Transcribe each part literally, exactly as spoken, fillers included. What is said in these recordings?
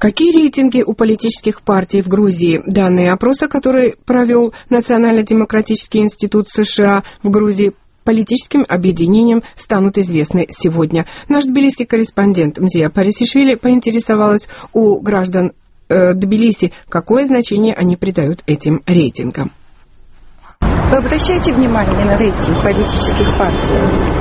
Какие рейтинги у политических партий в Грузии? Данные опроса, который провел Национально-демократический институт США в Грузии, политическим объединениям станут известны сегодня. Наш тбилисский корреспондент Мзия Парисишвили поинтересовалась у граждан э, Тбилиси, какое значение они придают этим рейтингам. Вы обращаете внимание на рейтинг политических партий?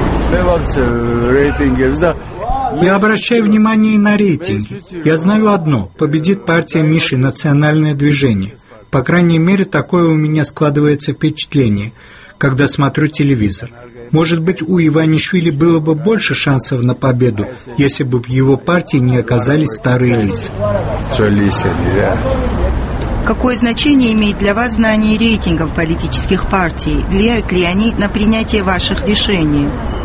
Я обращаю внимание и на рейтинги. Я знаю одно. Победит партия Миши «Национальное движение». По крайней мере, такое у меня складывается впечатление, когда смотрю телевизор. Может быть, у Иванишвили было бы больше шансов на победу, если бы в его партии не оказались старые лица. Какое значение имеет для вас знание рейтингов политических партий? Влияют ли они на принятие ваших решений?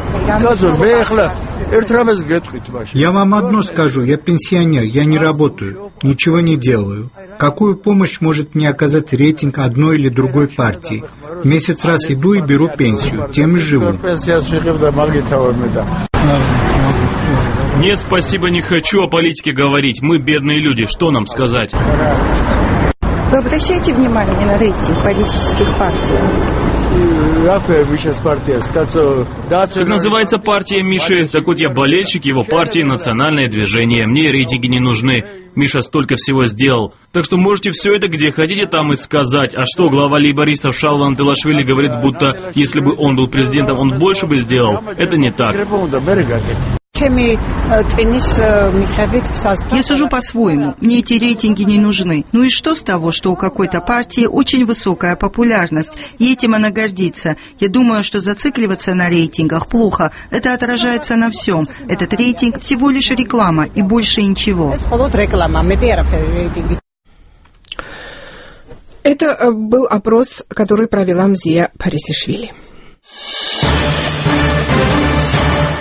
Я вам одно скажу, я пенсионер, я не работаю, ничего не делаю. Какую помощь может мне оказать рейтинг одной или другой партии? Месяц раз иду и беру пенсию, тем и живу. Нет, спасибо, не хочу о политике говорить. Мы бедные люди, что нам сказать? Вы обращаете внимание на рейтинг политических партий? Как называется партия Миши? Так вот я болельщик его партии «Национальное движение». Мне рейтинги не нужны. Миша столько всего сделал. Так что можете все это где хотите там и сказать. А что, глава лейбористов Шалван Телашвили говорит, будто если бы он был президентом, он больше бы сделал? Это не так. Я сужу по-своему. Мне эти рейтинги не нужны. Ну и что с того, что у какой-то партии очень высокая популярность, и этим она гордится? Я думаю, что зацикливаться на рейтингах плохо. Это отражается на всем. Этот рейтинг всего лишь реклама и больше ничего. Это был опрос, который провела Мзия Парисишвили.